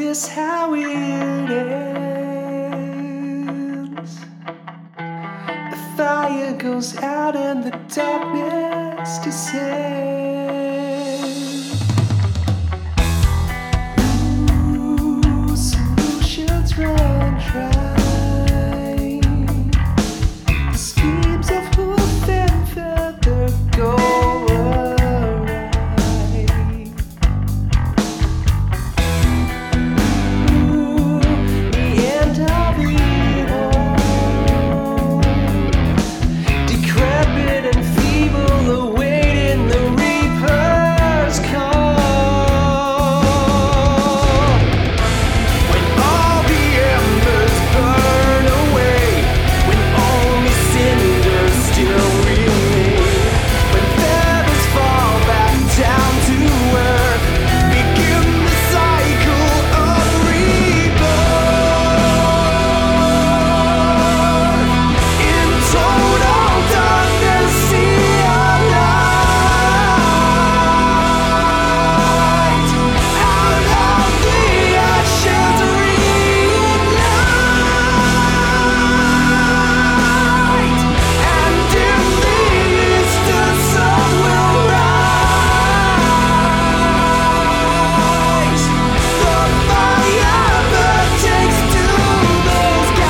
this how it ends? The fire goes out and the darkness descends. Ooh, solutions run dry. The schemes of hoof and feather go awry. Ooh, the end of it all. Decrepit and feeble, awaiting the reaper's call. When all the embers burn away, when only cinders still remain, when feathers fall back down to earth, begin the cycle of rebirth. In total darkness, see a light. Out of the ashes, relight. And in the east, the sun will rise. The fire that takes to the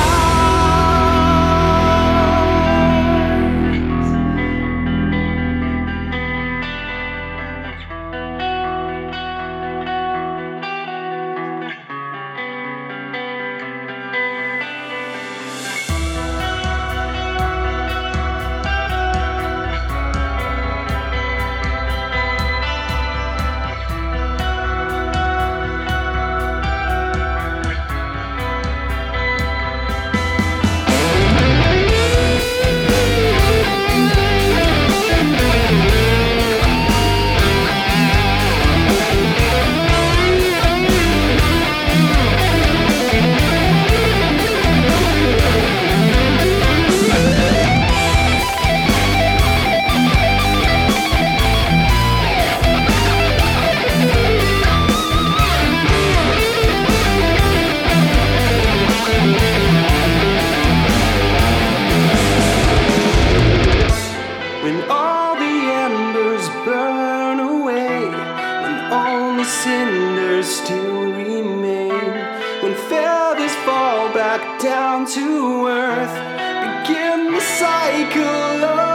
when all the embers burn away, when only cinders still remain, when feathers fall back down to earth, begin the cycle of